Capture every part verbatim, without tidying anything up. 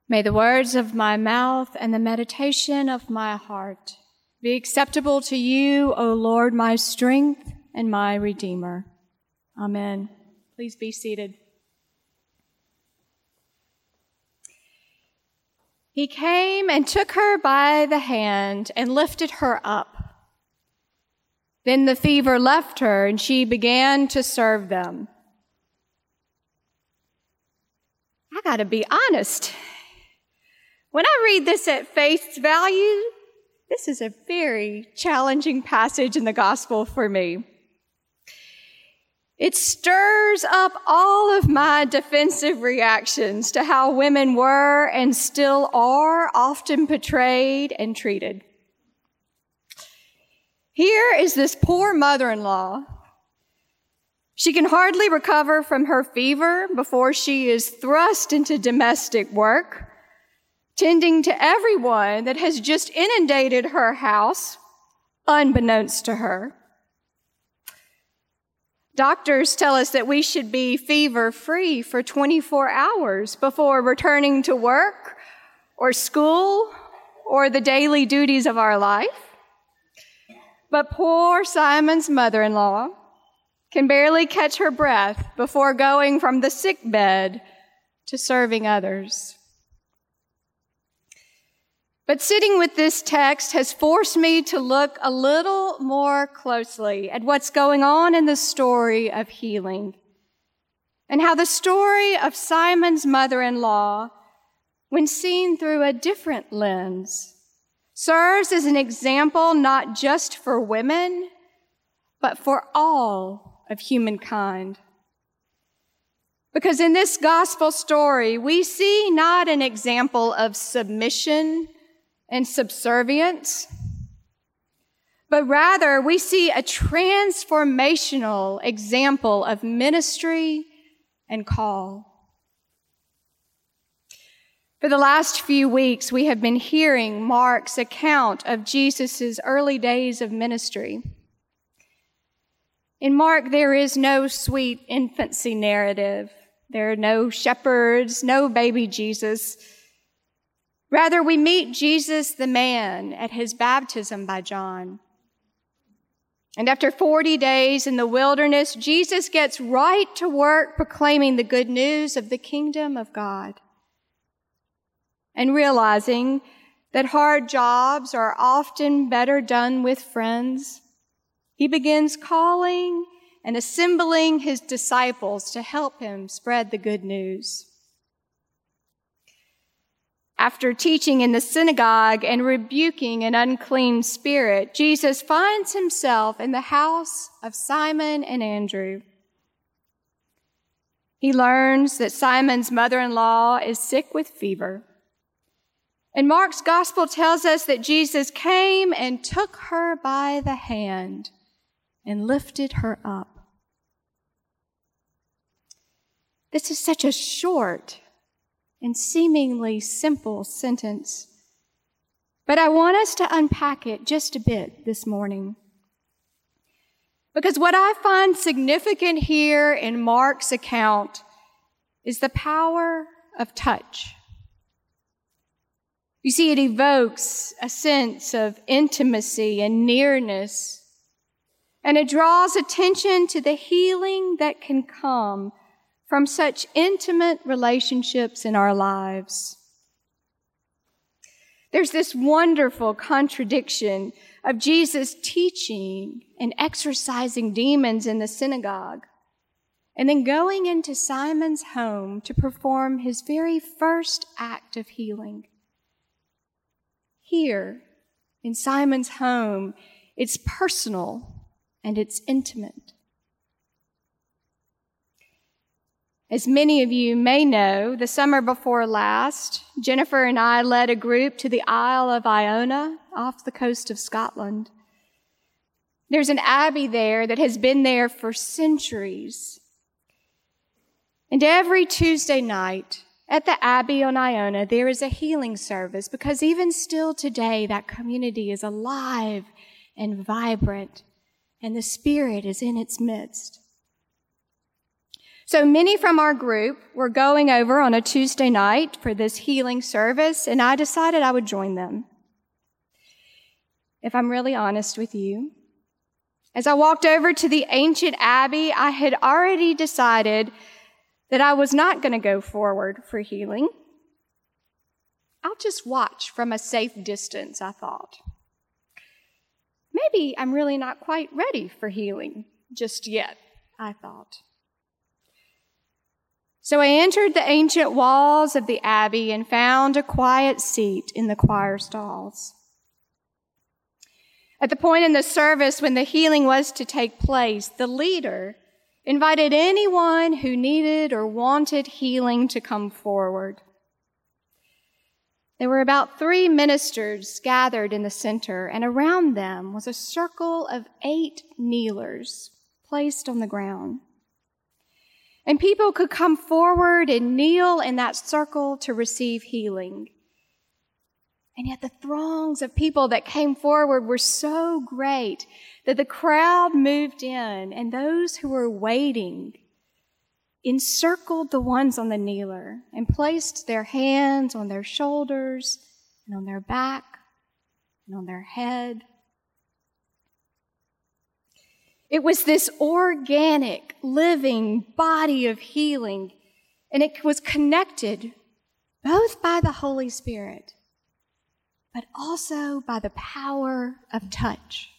May the words of my mouth and the meditation of my heart be acceptable to you, O Lord, my strength and my Redeemer. Amen. Please be seated. He came and took her by the hand and lifted her up. Then the fever left her, and she began to serve them. I gotta be honest. When I read this at face value, this is a very challenging passage in the gospel for me. It stirs up all of my defensive reactions to how women were and still are often portrayed and treated. Here is this poor mother-in-law. She can hardly recover from her fever before she is thrust into domestic work, tending to everyone that has just inundated her house, unbeknownst to her. Doctors tell us that we should be fever-free for twenty-four hours before returning to work or school or the daily duties of our life. But poor Simon's mother-in-law can barely catch her breath before going from the sick bed to serving others. But sitting with this text has forced me to look a little more closely at what's going on in the story of healing and how the story of Simon's mother-in-law, when seen through a different lens, serves as an example not just for women, but for all of humankind. Because in this gospel story, we see not an example of submission and subservience, but rather we see a transformational example of ministry and call. For the last few weeks, we have been hearing Mark's account of Jesus' early days of ministry. In Mark, there is no sweet infancy narrative. There are no shepherds, no baby Jesus. Rather, we meet Jesus the man at his baptism by John. And after forty days in the wilderness, Jesus gets right to work proclaiming the good news of the kingdom of God. And realizing that hard jobs are often better done with friends, he begins calling and assembling his disciples to help him spread the good news. After teaching in the synagogue and rebuking an unclean spirit, Jesus finds himself in the house of Simon and Andrew. He learns that Simon's mother-in-law is sick with fever. And Mark's gospel tells us that Jesus came and took her by the hand and lifted her up. This is such a short and seemingly simple sentence, but I want us to unpack it just a bit this morning. Because what I find significant here in Mark's account is the power of touch. You see, it evokes a sense of intimacy and nearness, and it draws attention to the healing that can come from such intimate relationships in our lives. There's this wonderful contradiction of Jesus teaching and exorcising demons in the synagogue, and then going into Simon's home to perform his very first act of healing. Here, in Simon's home, it's personal and it's intimate. As many of you may know, the summer before last, Jennifer and I led a group to the Isle of Iona off the coast of Scotland. There's an abbey there that has been there for centuries. And every Tuesday night at the Abbey on Iona, there is a healing service because even still today, that community is alive and vibrant, and the Spirit is in its midst. So many from our group were going over on a Tuesday night for this healing service, and I decided I would join them. If I'm really honest with you, as I walked over to the ancient abbey, I had already decided that I was not going to go forward for healing. I'll just watch from a safe distance, I thought. Maybe I'm really not quite ready for healing just yet, I thought. So I entered the ancient walls of the abbey and found a quiet seat in the choir stalls. At the point in the service when the healing was to take place, the leader invited anyone who needed or wanted healing to come forward. There were about three ministers gathered in the center, and around them was a circle of eight kneelers placed on the ground. And people could come forward and kneel in that circle to receive healing. And yet the throngs of people that came forward were so great that the crowd moved in, and those who were waiting encircled the ones on the kneeler and placed their hands on their shoulders and on their back and on their head. It was this organic, living body of healing, and it was connected both by the Holy Spirit, but also by the power of touch.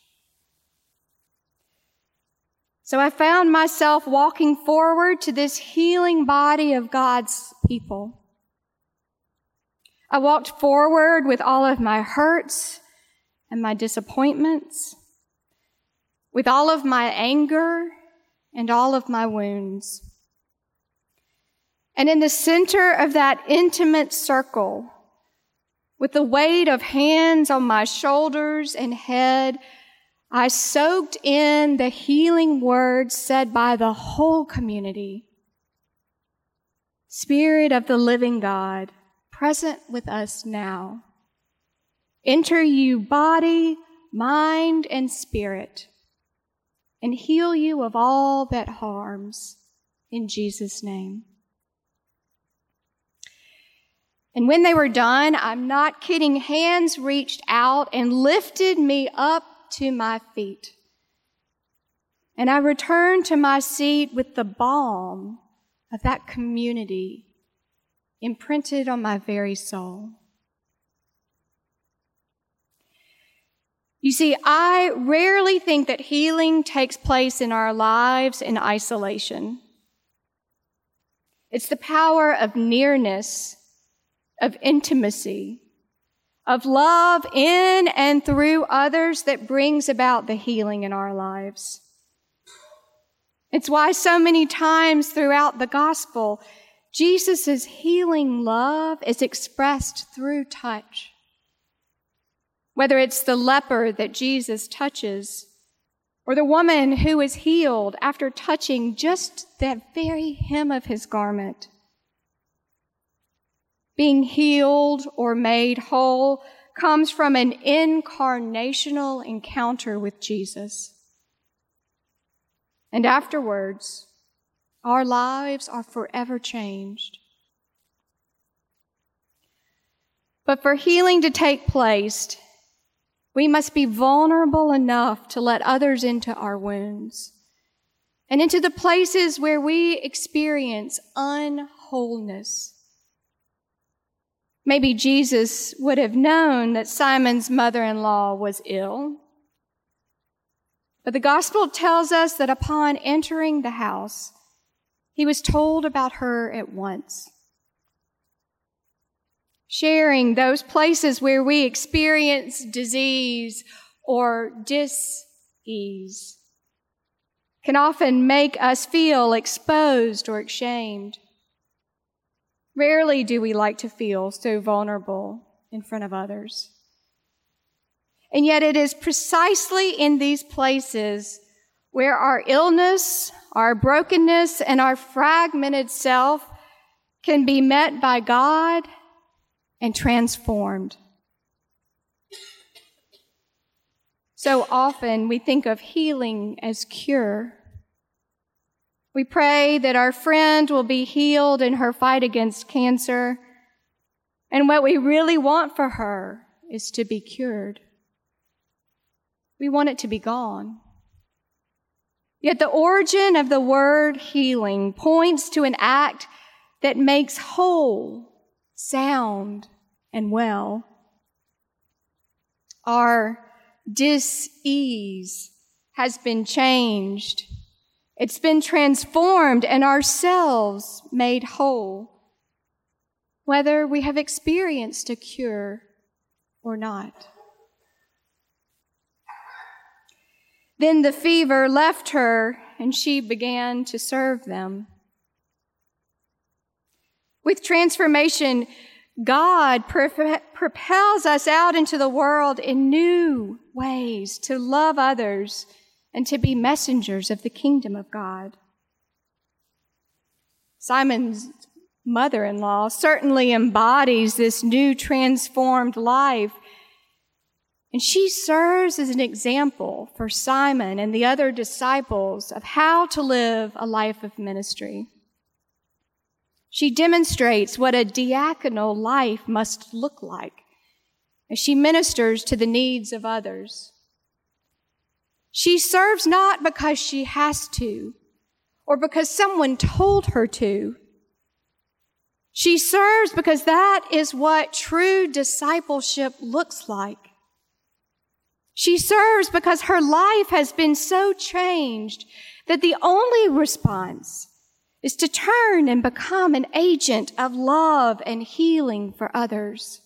So I found myself walking forward to this healing body of God's people. I walked forward with all of my hurts and my disappointments, with all of my anger and all of my wounds. And in the center of that intimate circle, with the weight of hands on my shoulders and head, I soaked in the healing words said by the whole community. Spirit of the living God, present with us now, enter you body, mind, and spirit, and heal you of all that harms, in Jesus' name. And when they were done, I'm not kidding, hands reached out and lifted me up to my feet. And I returned to my seat with the balm of that community imprinted on my very soul. You see, I rarely think that healing takes place in our lives in isolation. It's the power of nearness, of intimacy, of love in and through others that brings about the healing in our lives. It's why so many times throughout the gospel, Jesus' healing love is expressed through touch. Whether it's the leper that Jesus touches, or the woman who is healed after touching just that very hem of his garment. Being healed or made whole comes from an incarnational encounter with Jesus. And afterwards, our lives are forever changed. But for healing to take place, we must be vulnerable enough to let others into our wounds and into the places where we experience unwholeness. Maybe Jesus would have known that Simon's mother-in-law was ill. But the gospel tells us that upon entering the house, he was told about her at once. Sharing those places where we experience disease or dis-ease can often make us feel exposed or ashamed. Rarely do we like to feel so vulnerable in front of others. And yet it is precisely in these places where our illness, our brokenness, and our fragmented self can be met by God and transformed. So often we think of healing as cure. We pray that our friend will be healed in her fight against cancer. And what we really want for her is to be cured. We want it to be gone. Yet the origin of the word healing points to an act that makes whole, sound, and well. Our dis-ease has been changed. It's been transformed and ourselves made whole, whether we have experienced a cure or not. Then the fever left her, and she began to serve them. With transformation, God propels us out into the world in new ways to love others and to be messengers of the kingdom of God. Simon's mother-in-law certainly embodies this new transformed life, and she serves as an example for Simon and the other disciples of how to live a life of ministry. She demonstrates what a diaconal life must look like as she ministers to the needs of others. She serves not because she has to or because someone told her to. She serves because that is what true discipleship looks like. She serves because her life has been so changed that the only response is to turn and become an agent of love and healing for others.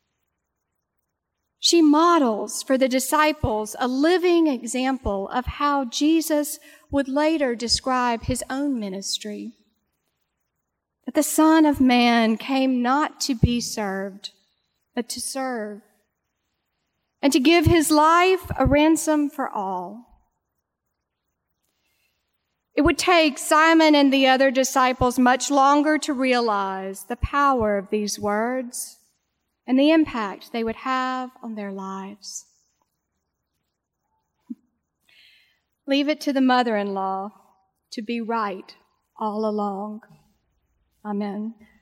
She models for the disciples a living example of how Jesus would later describe his own ministry. That the Son of Man came not to be served, but to serve, and to give his life a ransom for all. It would take Simon and the other disciples much longer to realize the power of these words and the impact they would have on their lives. Leave it to the mother-in-law to be right all along. Amen.